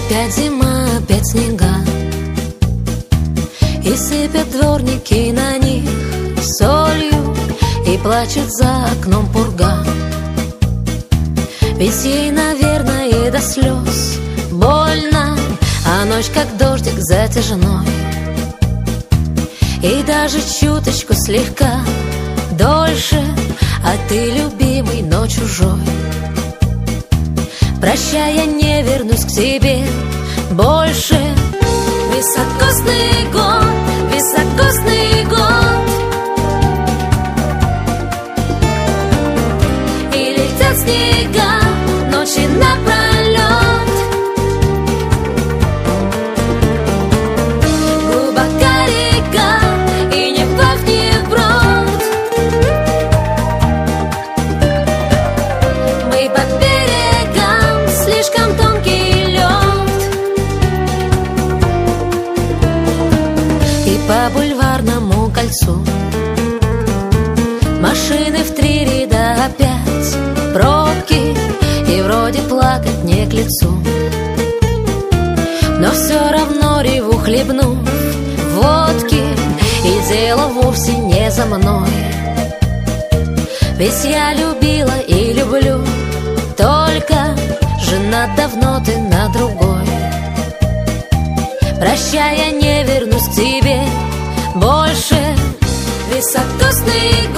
Опять зима, опять снега, и сыпят дворники на них солью, и плачет за окном пурга. Ведь ей, наверное, до слез больно, а ночь, как дождик, затяжной. И даже чуточку слегка дольше, а ты любимый, но чужой. Прощай, я не вернусь к тебе больше. Високосный год, високосный год, и летят снега ночи напролет. Глубока река, и ни вбавь, ни вброд. Мы по берегам, слишком тонкий лед. И по бульварному кольцу машины в 3 ряда опять, пробки, и вроде плакать не к лицу. Но все равно реву, хлебнув водки, и дело вовсе не за мной. Ведь я любила и люблю, только женат давно ты на другой. Прощай, я не вернусь к тебе больше. Високосный год,